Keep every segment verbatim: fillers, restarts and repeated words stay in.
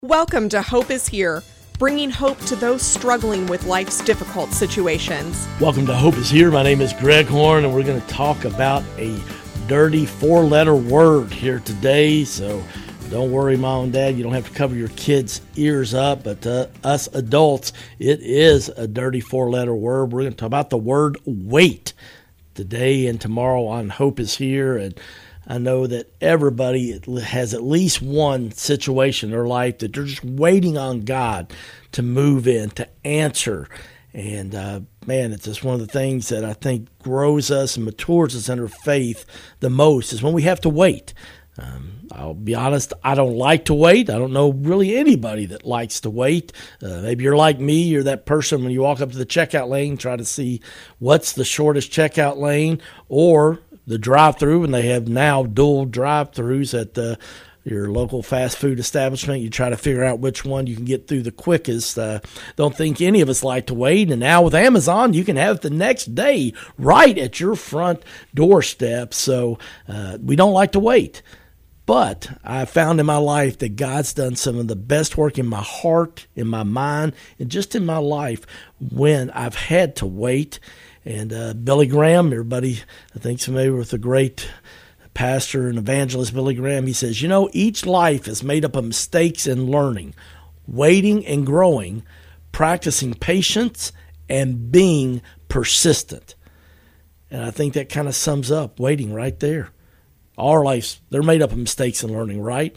Welcome to Hope is Here, bringing hope to those struggling with life's difficult situations. Welcome to Hope is Here. My name is Greg Horn, and we're going to talk about a dirty four-letter word here today. So don't worry, Mom and Dad, you don't have to cover your kids' ears up. But uh, us adults, it is a dirty four-letter word. We're going to talk about the word wait today and tomorrow on Hope is Here. And I know that everybody has at least one situation in their life that they're just waiting on God to move in, to answer. And, uh, man, it's just one of the things that I think grows us and matures us in our faith the most is when we have to wait. Um, I'll be honest, I don't like to wait. I don't know really anybody that likes to wait. Uh, maybe you're like me. You're that person when you walk up to the checkout lane, try to see what's the shortest checkout lane, or the drive-through, and they have now dual drive-throughs at the, your local fast food establishment. You try to figure out which one you can get through the quickest. Uh, don't think any of us like to wait. And now with Amazon, you can have it the next day right at your front doorstep. So uh, we don't like to wait. But I found in my life that God's done some of the best work in my heart, in my mind, and just in my life when I've had to wait. And uh, Billy Graham, everybody I think is familiar with the great pastor and evangelist Billy Graham, he says, you know, each life is made up of mistakes and learning, waiting and growing, practicing patience, and being persistent. And I think that kind of sums up waiting right there. Our lives, they're made up of mistakes and learning, right?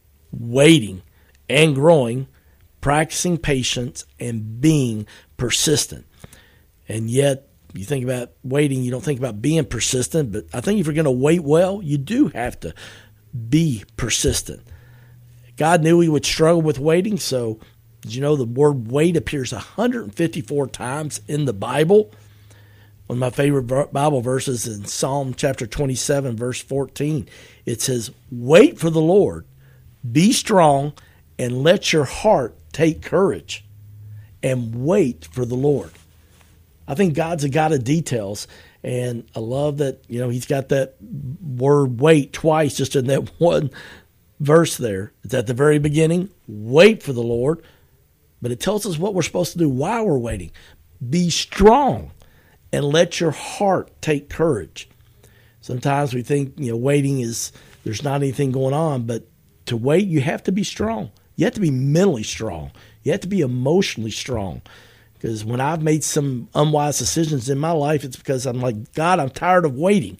Waiting and growing, practicing patience, and being persistent. And yet, you think about waiting, you don't think about being persistent, but I think if you're going to wait well, you do have to be persistent. God knew we would struggle with waiting, so did you know the word wait appears one hundred fifty-four times in the Bible? One of my favorite Bible verses in Psalm chapter twenty-seven, verse fourteen. It says, wait for the Lord, be strong, and let your heart take courage, and wait for the Lord. I think God's a God of details, and I love that, you know, he's got that word wait twice just in that one verse there. It's at the very beginning, wait for the Lord, but it tells us what we're supposed to do while we're waiting. Be strong and let your heart take courage. Sometimes we think, you know, waiting is, there's not anything going on, but to wait, you have to be strong. You have to be mentally strong. You have to be emotionally strong. Because when I've made some unwise decisions in my life, it's because I'm like, God, I'm tired of waiting.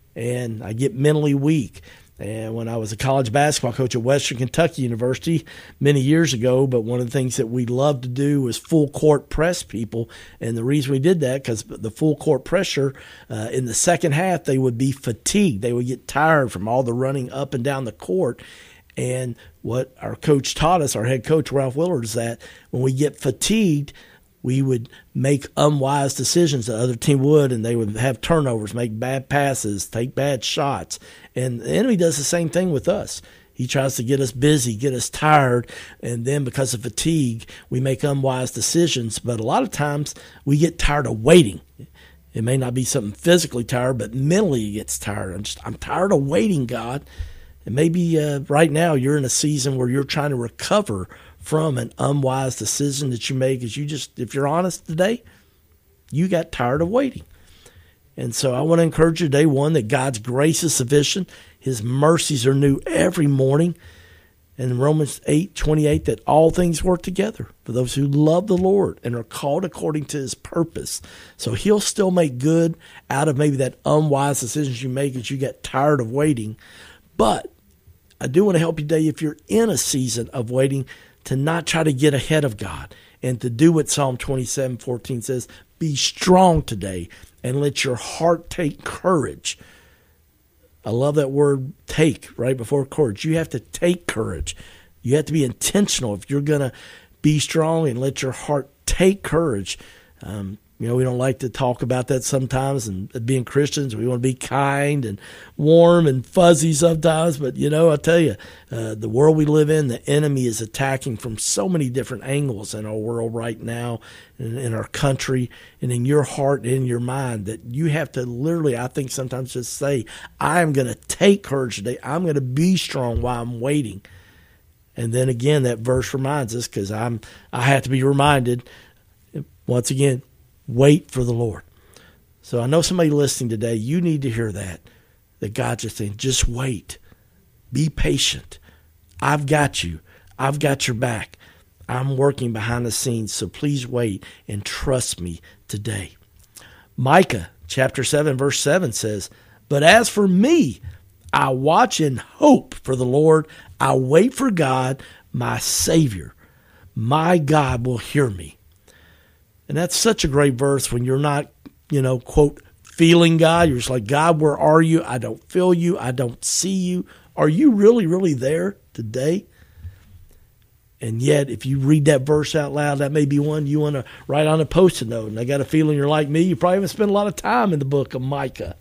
And I get mentally weak. And when I was a college basketball coach at Western Kentucky University many years ago, but one of the things that we loved to do was full court press people. And the reason we did that, because the full court pressure, uh, in the second half, they would be fatigued. They would get tired from all the running up and down the court. And what our coach taught us, our head coach, Ralph Willard, is that when we get fatigued, we would make unwise decisions that other team would, and they would have turnovers, make bad passes, take bad shots. And the enemy does the same thing with us. He tries to get us busy, get us tired, and then because of fatigue, we make unwise decisions. But a lot of times we get tired of waiting. It may not be something physically tired, but mentally it gets tired. I'm just, I'm tired of waiting, God. And maybe uh, right now you're in a season where you're trying to recover from an unwise decision that you make, is you just, if you're honest today, you got tired of waiting. And so I want to encourage you today, one, that God's grace is sufficient. His mercies are new every morning. And in Romans eight twenty-eight, that all things work together for those who love the Lord and are called according to his purpose. So he'll still make good out of maybe that unwise decisions you make as you get tired of waiting. But I do want to help you today, if you're in a season of waiting, to not try to get ahead of God and to do what Psalm twenty-seven fourteen says, be strong today and let your heart take courage. I love that word take right before courage. You have to take courage. You have to be intentional if you're going to be strong and let your heart take courage. Um, You know, we don't like to talk about that sometimes, and being Christians, we want to be kind and warm and fuzzy sometimes. But, you know, I tell you, uh, the world we live in, the enemy is attacking from so many different angles in our world right now, in, in our country, and in your heart and in your mind, that you have to literally, I think sometimes just say, I'm going to take courage today. I'm going to be strong while I'm waiting. And then again, that verse reminds us, because I'm I have to be reminded, once again, wait for the Lord. So I know somebody listening today, you need to hear that, that God's just saying, just wait. Be patient. I've got you. I've got your back. I'm working behind the scenes, so please wait and trust me today. Micah chapter seven, verse seven says, but as for me, I watch and hope for the Lord. I wait for God, my Savior. My God will hear me. And that's such a great verse when you're not, you know, quote, feeling God. You're just like, God, where are you? I don't feel you. I don't see you. Are you really, really there today? And yet, if you read that verse out loud, that may be one you want to write on a Post-it note. And I got a feeling you're like me. You probably haven't spent a lot of time in the book of Micah.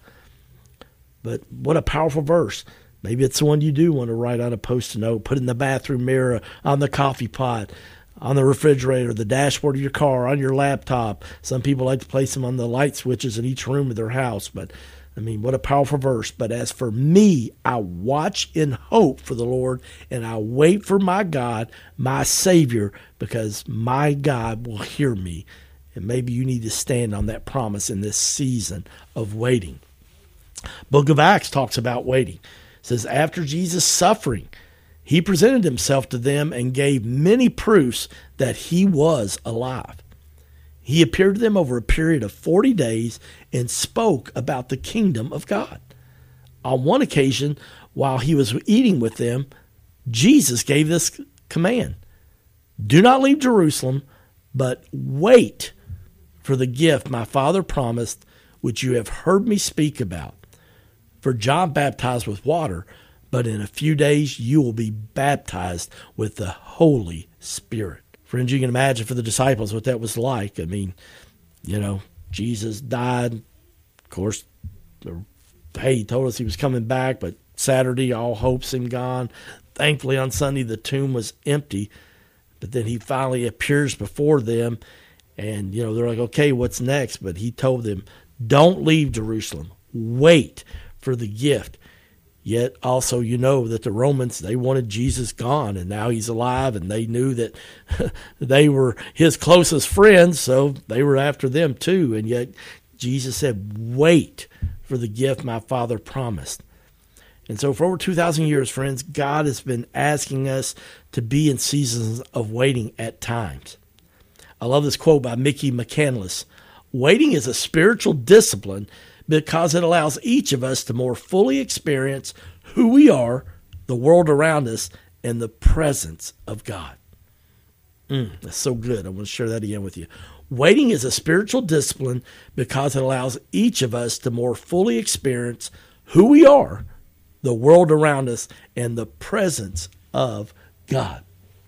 But what a powerful verse. Maybe it's the one you do want to write on a Post-it note, put in the bathroom mirror, on the coffee pot, on the refrigerator, the dashboard of your car, on your laptop. Some people like to place them on the light switches in each room of their house. But, I mean, what a powerful verse. But as for me, I watch in hope for the Lord, and I wait for my God, my Savior, because my God will hear me. And maybe you need to stand on that promise in this season of waiting. Book of Acts talks about waiting. It says, after Jesus' suffering, he presented himself to them and gave many proofs that he was alive. He appeared to them over a period of forty days and spoke about the kingdom of God. On one occasion, while he was eating with them, Jesus gave this command: do not leave Jerusalem, but wait for the gift my Father promised, which you have heard me speak about. For John baptized with water, but in a few days you will be baptized with the Holy Spirit. Friends, you can imagine for the disciples what that was like. I mean, you know, Jesus died. Of course, hey, he told us he was coming back, but Saturday, all hope seemed gone. Thankfully, on Sunday, the tomb was empty. But then he finally appears before them, and, you know, they're like, okay, what's next? But he told them, don't leave Jerusalem. Wait for the gift. Yet also, you know, that the Romans, they wanted Jesus gone, and now he's alive, and they knew that they were his closest friends, so they were after them too. And yet Jesus said, wait for the gift my Father promised. And so for over two thousand years, friends, God has been asking us to be in seasons of waiting at times. I love this quote by Mickey McCandless. Waiting is a spiritual discipline because it allows each of us to more fully experience who we are, the world around us, and the presence of God. Mm, that's so good. I want to share that again with you. Waiting is a spiritual discipline because it allows each of us to more fully experience who we are, the world around us, and the presence of God.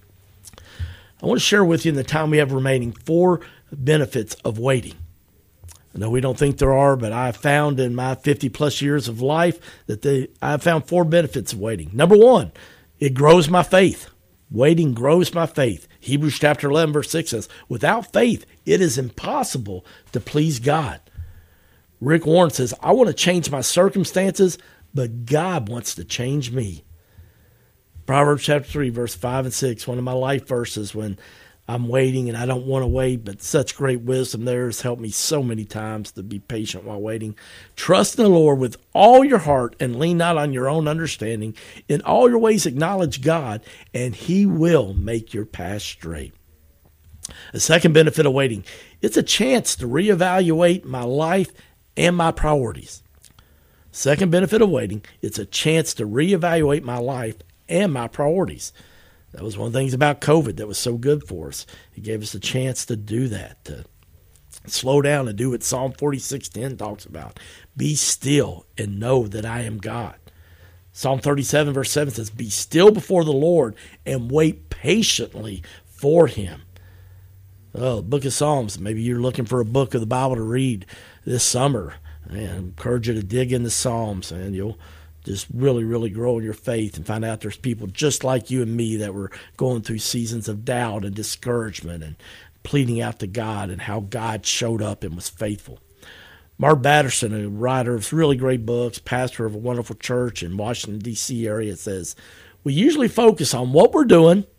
I want to share with you in the time we have remaining four benefits of waiting. I know we don't think there are, but I've found in my fifty plus years of life that they, I've found four benefits of waiting. Number one, it grows my faith. Waiting grows my faith. Hebrews chapter eleven, verse six says, without faith, it is impossible to please God. Rick Warren says, I want to change my circumstances, but God wants to change me. Proverbs chapter three, verse five and six, one of my life verses when I'm waiting and I don't want to wait, but such great wisdom there has helped me so many times to be patient while waiting. Trust in the Lord with all your heart and lean not on your own understanding. In all your ways acknowledge God, and he will make your path straight. The second benefit of waiting, it's a chance to reevaluate my life and my priorities. Second benefit of waiting, it's a chance to reevaluate my life and my priorities. That was one of the things about COVID that was so good for us. It gave us a chance to do that, to slow down and do what Psalm forty-six ten talks about. Be still and know that I am God. Psalm thirty-seven verse seven says, be still before the Lord and wait patiently for him. Oh, the book of Psalms. Maybe you're looking for a book of the Bible to read this summer. Man, I encourage you to dig into Psalms, and you'll just really, really grow in your faith and find out there's people just like you and me that were going through seasons of doubt and discouragement and pleading out to God, and how God showed up and was faithful. Mark Batterson, a writer of really great books, pastor of a wonderful church in Washington, D C area, says, we usually focus on what we're doing,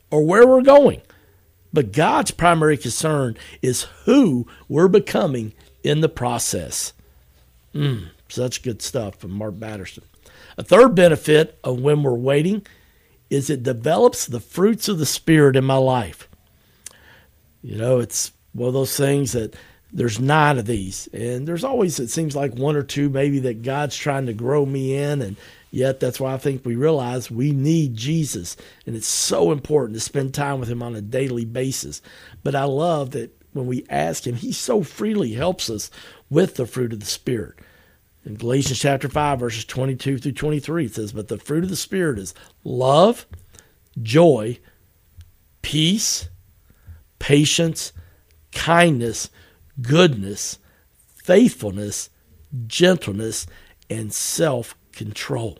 or where we're going. But God's primary concern is who we're becoming in the process. Mm, such good stuff from Mark Batterson. A third benefit of when we're waiting is it develops the fruits of the Spirit in my life. You know, it's one of those things that there's nine of these, and there's always, it seems like one or two maybe that God's trying to grow me in, and yet that's why I think we realize we need Jesus, and it's so important to spend time with him on a daily basis. But I love that when we ask him, he so freely helps us with the fruit of the Spirit. In Galatians chapter five, verses twenty-two through twenty-three, it says, "But the fruit of the Spirit is love, joy, peace, patience, kindness, goodness, faithfulness, gentleness, and self-control."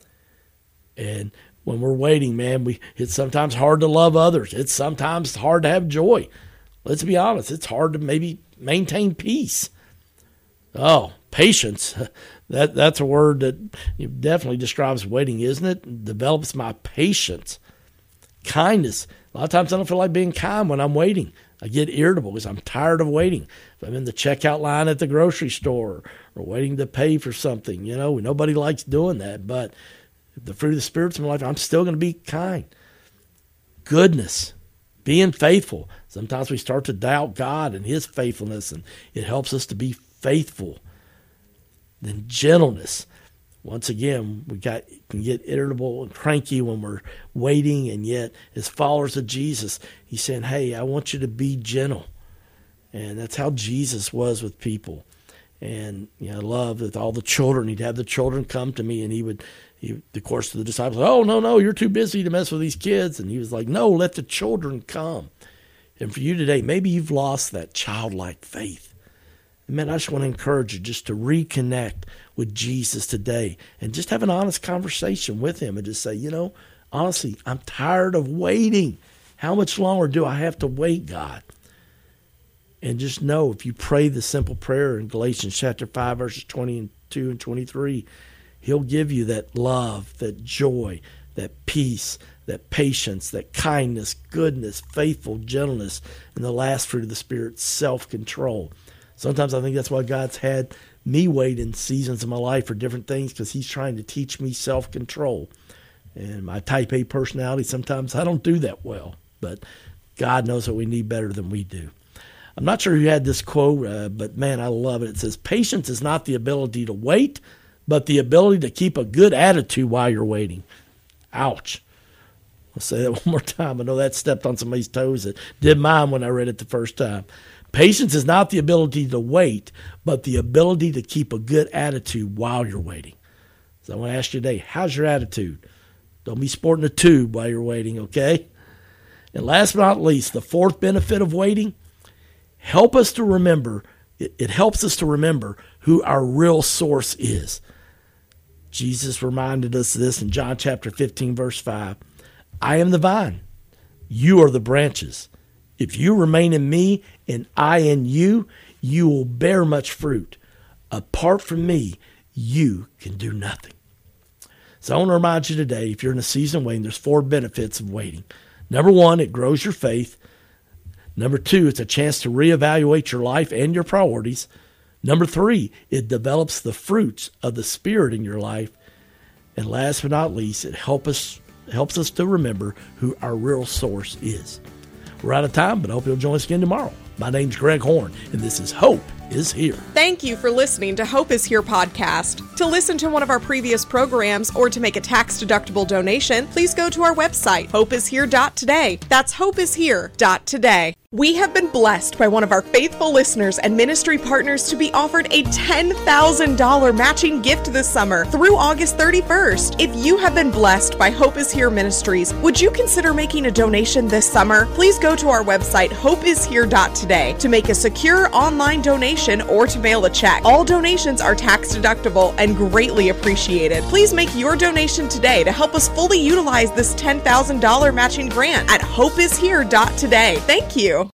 And when we're waiting, man, we it's sometimes hard to love others. It's sometimes hard to have joy. Let's be honest. It's hard to maybe maintain peace. Oh, patience. That that's a word that definitely describes waiting, isn't it? It develops my patience. Kindness. A lot of times I don't feel like being kind when I'm waiting. I get irritable because I'm tired of waiting. If I'm in the checkout line at the grocery store or waiting to pay for something, you know, nobody likes doing that. But if the fruit of the Spirit's in my life, I'm still going to be kind. Goodness. Being faithful. Sometimes we start to doubt God and his faithfulness, and it helps us to be faithful. Then gentleness. Once again, we got can get irritable and cranky when we're waiting, and yet as followers of Jesus, he's saying, hey, I want you to be gentle. And that's how Jesus was with people. And you know, I love that all the children, he'd have the children come to me, and he would, he, of course, to the disciples, oh, no, no, you're too busy to mess with these kids. And he was like, no, let the children come. And for you today, maybe you've lost that childlike faith. And man, I just want to encourage you just to reconnect with Jesus today and just have an honest conversation with him and just say, you know, honestly, I'm tired of waiting. How much longer do I have to wait, God? And just know if you pray the simple prayer in Galatians chapter five, verses twenty-two and twenty-three, he'll give you that love, that joy, that peace, that patience, that kindness, goodness, faithful, gentleness, and the last fruit of the Spirit, self-control. Sometimes I think that's why God's had me wait in seasons of my life for different things, because he's trying to teach me self-control. And my type A personality, sometimes I don't do that well, but God knows what we need better than we do. I'm not sure who had this quote, uh, but man, I love it. It says, patience is not the ability to wait, but the ability to keep a good attitude while you're waiting. Ouch. I'll say that one more time. I know that stepped on somebody's toes. It did mine when I read it the first time. Patience is not the ability to wait, but the ability to keep a good attitude while you're waiting. So I want to ask you today, how's your attitude? Don't be sporting a tube while you're waiting, okay? And last but not least, the fourth benefit of waiting, help us to remember, it, it helps us to remember who our real source is. Jesus reminded us of this in John chapter fifteen, verse five. I am the vine. You are the branches. If you remain in me and I in you, you will bear much fruit. Apart from me, you can do nothing. So I want to remind you today, if you're in a season of waiting, there's four benefits of waiting. Number one, it grows your faith. Number two, it's a chance to reevaluate your life and your priorities. Number three, it develops the fruits of the Spirit in your life. And last but not least, it help us, helps us to remember who our real source is. We're out of time, but I hope you'll join us again tomorrow. My name's Greg Horn, and this is Hope is Here. Thank you for listening to Hope is Here podcast. To listen to one of our previous programs or to make a tax-deductible donation, please go to our website, hope is here dot today. That's hope is here dot today. We have been blessed by one of our faithful listeners and ministry partners to be offered a ten thousand dollars matching gift this summer through August thirty-first. If you have been blessed by Hope is Here Ministries, would you consider making a donation this summer? Please go to our website, hope is here dot today, to make a secure online donation or to mail a check. All donations are tax deductible and greatly appreciated. Please make your donation today to help us fully utilize this ten thousand dollars matching grant at hope is here dot today. Thank you.